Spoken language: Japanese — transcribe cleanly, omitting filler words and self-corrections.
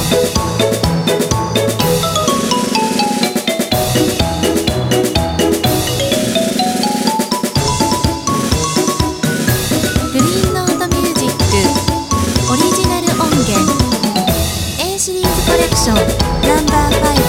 グリーンノートミュージックオリジナル音源 A シリーズコレクションナンバー5